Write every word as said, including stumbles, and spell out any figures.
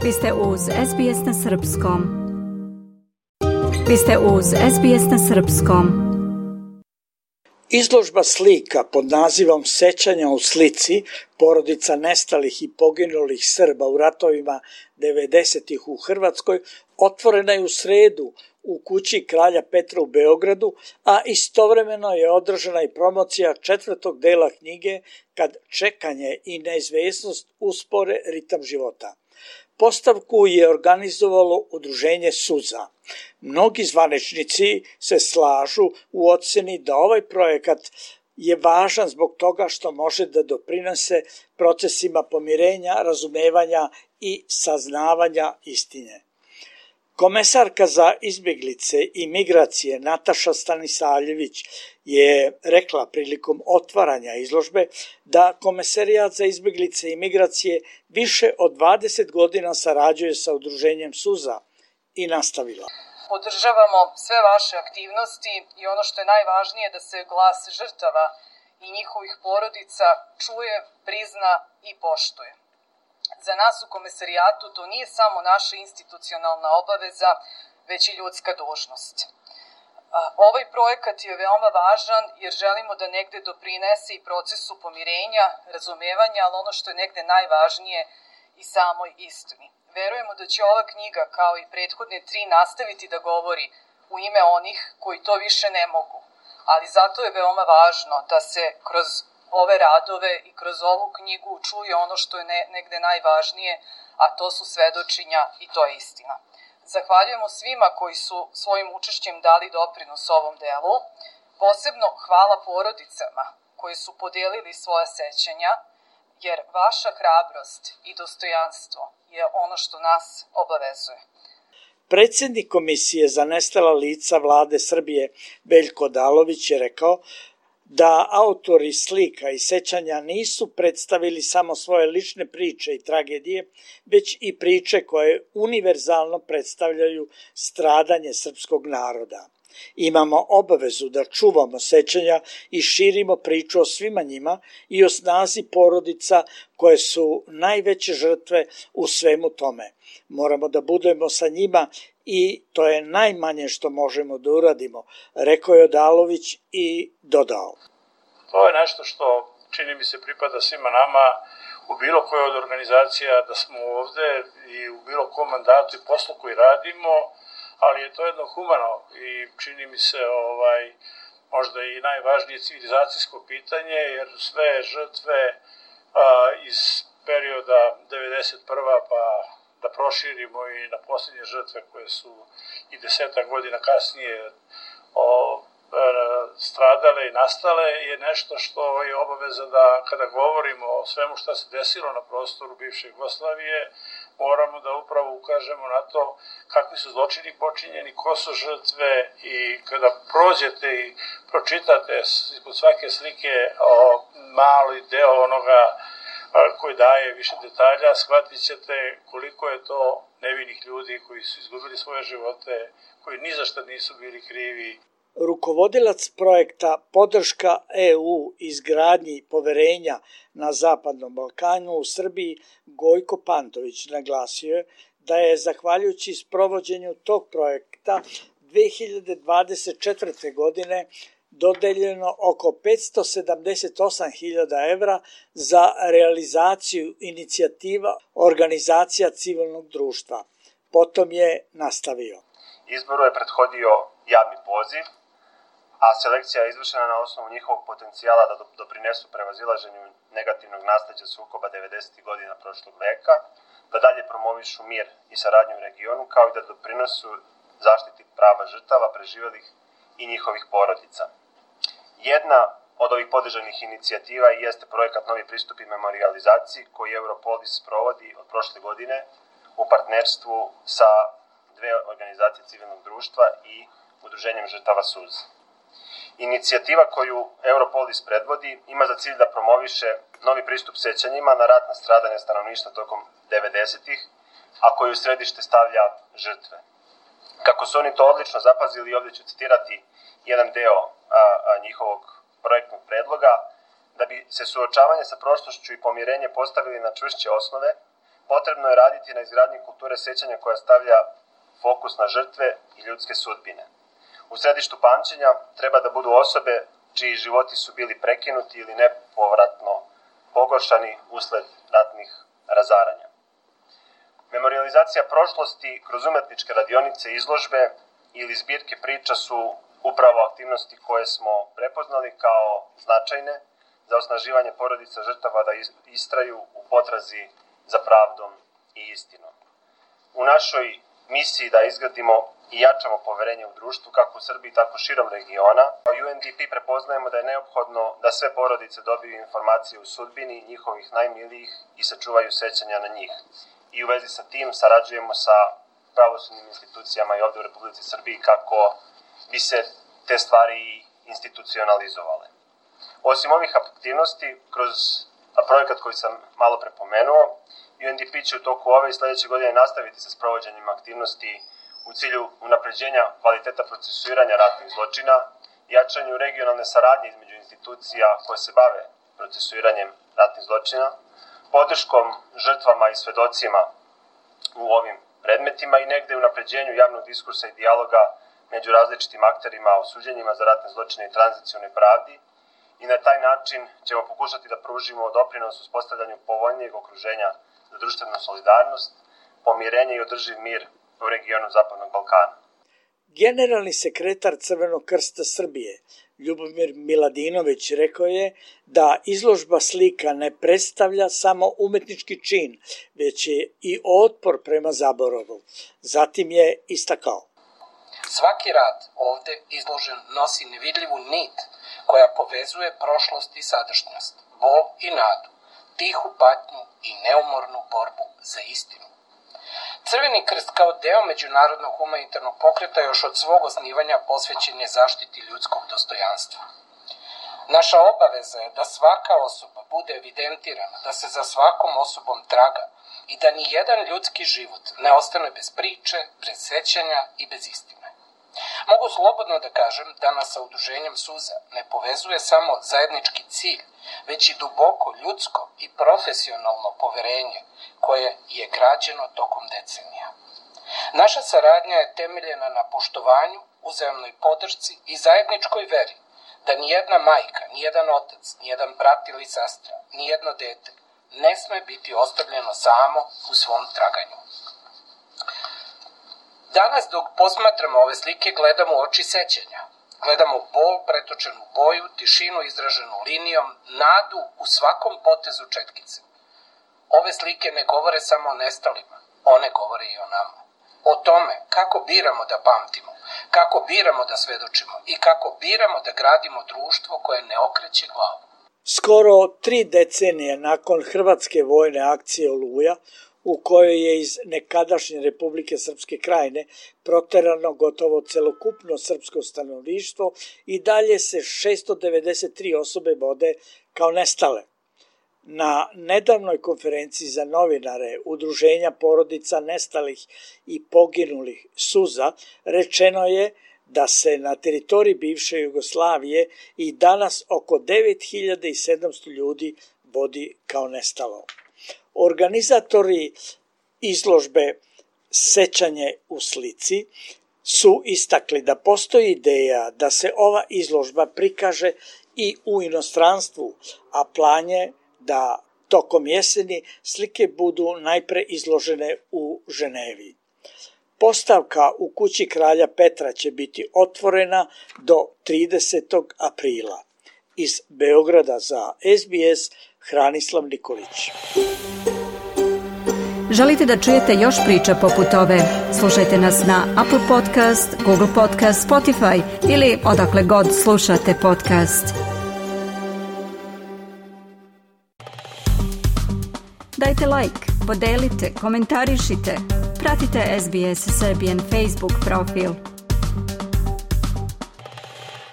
Vi ste uz S B S na Srpskom. Vi ste uz S B S na Srpskom. Izložba slika pod nazivom Sećanja u slici porodica nestalih i poginulih Srba u ratovima devedesetih u Hrvatskoj otvorena je u sredu u kući Kralja Petra u Beogradu, a istovremeno je održana i promocija četvrtog dela knjige Kad čekanje i neizvesnost uspore ritam života. Postavku je organizovalo udruženje Suza. Mnogi zvaničnici se slažu u oceni da ovaj projekat je važan zbog toga što može da doprinese procesima pomirenja, razumevanja i saznavanja istine. Komesarka za izbjeglice i migracije Nataša Stanisavljević je rekla prilikom otvaranja izložbe da Komesarijat za izbjeglice i migracije više od dvadeset godina sarađuje sa udruženjem Suza i nastavila. Podržavamo sve vaše aktivnosti i ono što je najvažnije da se glas žrtava i njihovih porodica čuje, prizna i poštuje. Za nas u Komesarijatu to nije samo naša institucionalna obaveza, već i ljudska dužnost. Ovaj projekat je veoma važan jer želimo da negde doprinese i procesu pomirenja, razumevanja, ali ono što je negde najvažnije i samoj istini. Verujemo da će ova knjiga, kao i prethodne tri, nastaviti da govori u ime onih koji to više ne mogu, ali zato je veoma važno da se kroz ove radove i kroz ovu knjigu čuje ono što je ne, negde najvažnije, a to su svedočenja i to je istina. Zahvaljujemo svima koji su svojim učešćem dali doprinos ovom delu. Posebno hvala porodicama koji su podelili svoja sećanja, jer vaša hrabrost i dostojanstvo je ono što nas obavezuje. Predsjednik Komisije za nestala lica Vlade Srbije Veljko Odalović je rekao da autori slika i sećanja nisu predstavili samo svoje lične priče i tragedije, već i priče koje univerzalno predstavljaju stradanje srpskog naroda. Imamo obavezu da čuvamo sećanja i širimo priču o svima njima i o snazi porodica koje su najveće žrtve u svemu tome. Moramo da budemo sa njima i to je najmanje što možemo da uradimo, rekao je Odalović i dodao. To je nešto što čini mi se pripada svima nama u bilo kojoj od organizacija da smo ovde i u bilo kom mandatu i poslu koji radimo, ali je to jedno humano i čini mi se ovaj, možda i najvažnije civilizacijsko pitanje, jer sve žrtve a, iz perioda devedeset prva pa da proširimo i na posljednje žrtve koje su i desetak godina kasnije o, stradale i nastale je nešto što je obaveza da kada govorimo o svemu što se desilo na prostoru bivše Jugoslavije, moramo da upravo ukažemo na to kakvi su zločini počinjeni, ko su žrtve i kada prođete i pročitate ispod svake slike o mali deo onoga koji daje više detalja, shvatit ćete koliko je to nevinih ljudi koji su izgubili svoje živote, koji ni za šta nisu bili krivi. Rukovodilac projekta Podrška E U izgradnji poverenja na Zapadnom Balkanu u Srbiji Gojko Pantović naglasio je da je zahvaljujući sprovođenju tog projekta dve hiljade dvadeset četvrte. godine dodeljeno oko petsto sedamdeset osam hiljada evra za realizaciju inicijativa organizacija civilnog društva. Potom je nastavio. Izboru je prethodio javni poziv, a selekcija je izvršena na osnovu njihovog potencijala da doprinesu prevazilaženju negativnog nasleđa sukoba devedesetih godina prošlog veka, da dalje promovišu mir i saradnju u regionu, kao i da doprinosu zaštiti prava žrtava, preživelih i njihovih porodica. Jedna od ovih podržanih inicijativa jeste projekat Novi pristup i memorijalizaciji koji Europolis sprovodi od prošle godine u partnerstvu sa dve organizacije civilnog društva i udruženjem žrtava Suza. Inicijativa koju Europolis predvodi ima za cilj da promoviše novi pristup sećanjima na ratna stradanja stanovništva tokom devedesetih, a koju u središte stavlja žrtve. Kako su oni to odlično zapazili, ovdje ću citirati jedan deo a, a, njihovog projektnog predloga, da bi se suočavanje sa prošlošću i pomirenje postavili na čvršće osnove, potrebno je raditi na izgradnji kulture sećanja koja stavlja fokus na žrtve i ljudske sudbine. U središtu pamćenja treba da budu osobe čiji životi su bili prekinuti ili nepovratno pogoršani usled ratnih razaranja. Memorijalizacija prošlosti kroz umetničke radionice, izložbe ili zbirke priča su upravo aktivnosti koje smo prepoznali kao značajne za osnaživanje porodica žrtava da istraju u potrazi za pravdom i istinom. U našoj misiji da izgradimo i jačamo poverenje u društvu, kako u Srbiji, tako širom regiona, u U N D P prepoznajemo da je neophodno da sve porodice dobiju informacije o sudbini njihovih najmilijih i sačuvaju sećanja na njih. I u vezi sa tim sarađujemo sa pravosudnim institucijama i ovde u Republici Srbiji kako bi se te stvari institucionalizovale. Osim ovih aktivnosti, kroz projekat koji sam malo prepomenuo, U N D P će u toku ove i sledeće godine nastaviti sa sprovođenjem aktivnosti u cilju unapređenja kvaliteta procesuiranja ratnih zločina, jačanju regionalne saradnje između institucija koje se bave procesuiranjem ratnih zločina, podrškom žrtvama i svedocima u ovim predmetima i negde unapređenju javnog diskursa i dijaloga među različitim akterima o suđenjima za ratne zločine i tranzicionoj pravdi i na taj način ćemo pokušati da pružimo doprinos uspostavljanju povoljnijeg okruženja za društvenu solidarnost, pomirenje i održiv mir u regionu Zapadnog Balkana. Generalni sekretar Crvenog krsta Srbije, Ljubomir Miladinović, rekao je da izložba slika ne predstavlja samo umetnički čin, već je i otpor prema zaboravu. Zatim je istakao: svaki rad ovde izložen nosi nevidljivu nit koja povezuje prošlost i sadašnjost, bol i nadu, tihu patnju i neumornu borbu za istinu. Crveni krst kao deo međunarodnog humanitarnog pokreta još od svog osnivanja posvećen je zaštiti ljudskog dostojanstva. Naša obaveza je da svaka osoba bude evidentirana, da se za svakom osobom traga i da ni jedan ljudski život ne ostane bez priče, bez sećanja i bez istine. Mogu slobodno da kažem da nas sa udruženjem Suza ne povezuje samo zajednički cilj, već i duboko ljudsko i profesionalno poverenje koje je građeno tokom decenija. Naša saradnja je temeljena na poštovanju, uzajamnoj podršci i zajedničkoj veri da nijedna majka, nijedan otac, nijedan brat ili sestra, nijedno dete ne sme biti ostavljeno samo u svom traganju. Danas dok posmatramo ove slike gledamo u oči sećanja. Gledamo bol pretočenu u boju, tišinu izraženu linijom, nadu u svakom potezu četkice. Ove slike ne govore samo o nestalima, one govore i o nama. O tome kako biramo da pamtimo, kako biramo da svedočimo i kako biramo da gradimo društvo koje ne okreće glavu. Skoro tri decenije nakon hrvatske vojne akcije Oluja, u kojoj je iz nekadašnje Republike Srpske Krajine proterano gotovo celokupno srpsko stanovništvo, i dalje se šesto devedeset tri osobe vode kao nestale. Na nedavnoj konferenciji za novinare Udruženja porodica nestalih i poginulih Suza rečeno je da se na teritoriji bivše Jugoslavije i danas oko devet hiljada sedamsto ljudi vodi kao nestalo. Organizatori izložbe Sećanje u slici su istakli da postoji ideja da se ova izložba prikaže i u inostranstvu, a plan je da tokom jeseni slike budu najpre izložene u Ženevi. Postavka u kući kralja Petra će biti otvorena do tridesetog aprila. Iz Beograda za S B S, Hranislav Nikolić. Želite da čujete još priča poput ove? Slušajte nas na Apple Podcast, Google Podcast, Spotify ili odakle god slušate podcast. Dajte like, podelite, komentarišite. Pratite S B S Serbian Facebook profil.